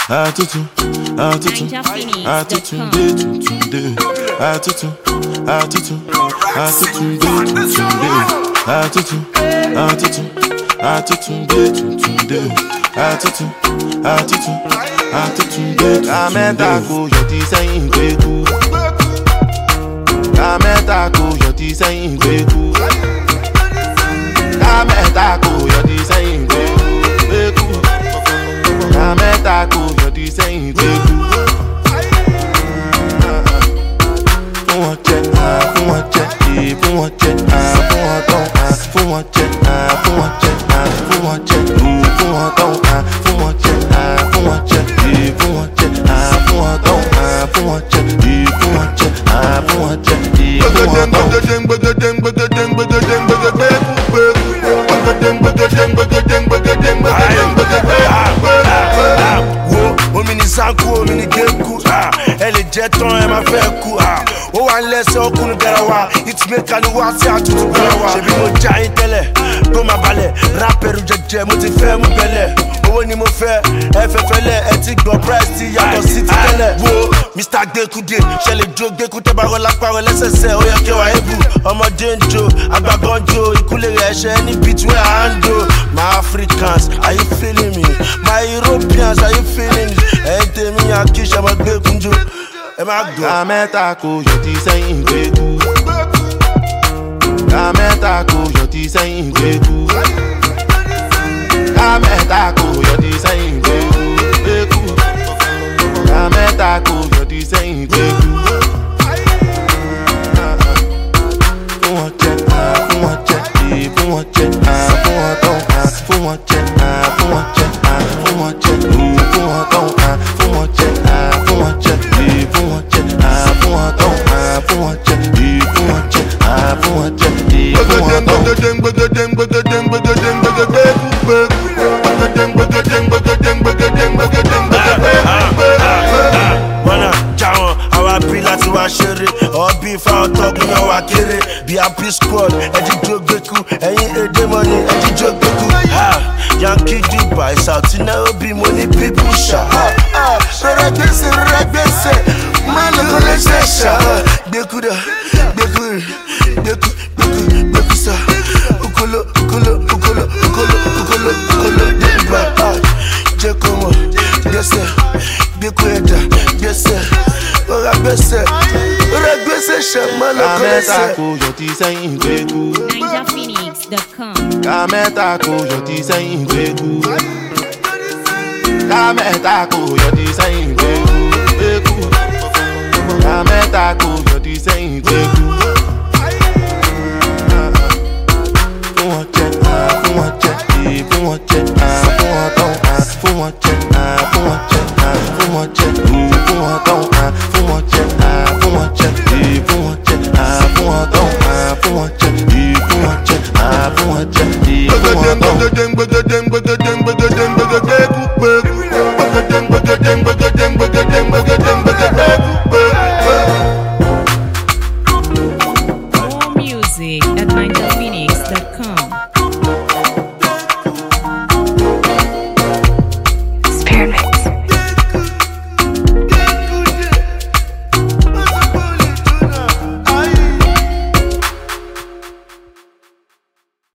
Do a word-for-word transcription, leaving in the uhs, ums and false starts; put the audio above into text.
Atutu, atutu, atutu, de tutunde. Atutu, atutu, atutu, de tutunde. Atutu, atutu, atutu, de tutunde. Atutu, atutu, atutu, de tutunde. Kameta ko yoti sayin gbeku. Kameta ko yoti sayin gbeku. Kameta ko yoti sayin gbeku. Kameta ko yoti sayin gbeku. Fún wọn jẹ, fún wọn jẹ, fún wọn jẹ, fún wọn tán, fún wọn jẹ, fún wọn jẹ, fún wọn jẹ, fún wọn tán, fún wọn jẹ, fún wọn jẹ, fún wọn jẹ, fún wọn tán, fún wọn jẹ, fún wọn jẹ, fún wọn jẹ, fún wọn tán. Wo omi ni sanku, omi ni geku, ẹ lè jẹ tán ẹ máa fẹ́ kú. Ó wà lẹ́sẹ̀ ọkùnrin garawa, ìtìmẹ́ka ni wá sí àtúntò garawa. Ṣèbí mo já yín tẹ́lẹ̀, tó máa balẹ̀, rápẹ̀rù jẹjẹ mo ti fẹ́ mú bẹ́lẹ̀. Owó ni mo fẹ́, ẹ fẹ́ fẹ́lẹ̀, ẹ ti gbọ́ price ti yàtọ̀ sí ti tẹ́lẹ̀. Wo Mister Gbekude, ṣẹlẹ̀ jó gbẹ́kú tẹ́ bá rọ lápárọ̀ lẹ́sẹ̀sẹ̀, ó yẹ kí wà ébù. Ọmọdé ń jó, àgbàgbọ́n jó, ìkúlẹ̀ rẹ̀ ṣẹ́ ní between hand do. My Africans, are you feeling me? My Europeans, are you feeling it? Ẹ̀yin tèmi yà kí ṣẹmọ gbẹ́kún jó. Kameta ko yoti sayin gbeku. Kameta ko yoti sayin gbeku. Kameta ko yoti sayin gbeku. Kameta ko yoti sayin gbeku. Fún wọn jẹ, fún wọn jẹ, fún wọn jẹ, fún wọn tán, fún wọn jẹ, fún wọn jẹ, fún wọn jẹ, fún wọn tán, fún wọn jẹ, fún wọn jẹ. Fún wọn jẹ, fún wọn tán, fún wọn jẹ, fún wọn jẹ, fún wọn jẹ, fún wọn tán. Wọ́nà jáwọn àwọn abí láti wá ṣeré, ọ̀bí fáwọn tọ́kùn náà wá kéré. Bí happy squad, ẹjí jó gbẹ́kú, ẹ̀yin èdè mọ́ni, ẹjí jó gbẹ́kú. Yankee Dubai, South Nairobi, mo ní people ṣá. Rẹ̀rẹ̀ gbèsè, rẹ̀rẹ̀ gbèsè, máa lè kọ́ lè ṣe ṣá. Gbẹ́kú dà, gbẹ́kú rẹ̀, gbẹ́kú, gbẹ́kú, gbẹ́kú sá. Ukolo, ukolo, ukolo, ukolo, ukolo, ukolo, débà. Jẹ́ kó mọ̀, gbèsè, gbẹ́kú ẹ̀dá, gbèsè, rọra gbèsè, rẹ̀rẹ̀ gbèsè ṣá, máa lè kọ́ lè ṣe. Kameta ko yoti sayin gbeku. Niger Phoenix dot com. Kameta ko yoti sayin gbeku. Kameta ko yoti sayin gbeku. Kameta ko yoti sayin gbeku.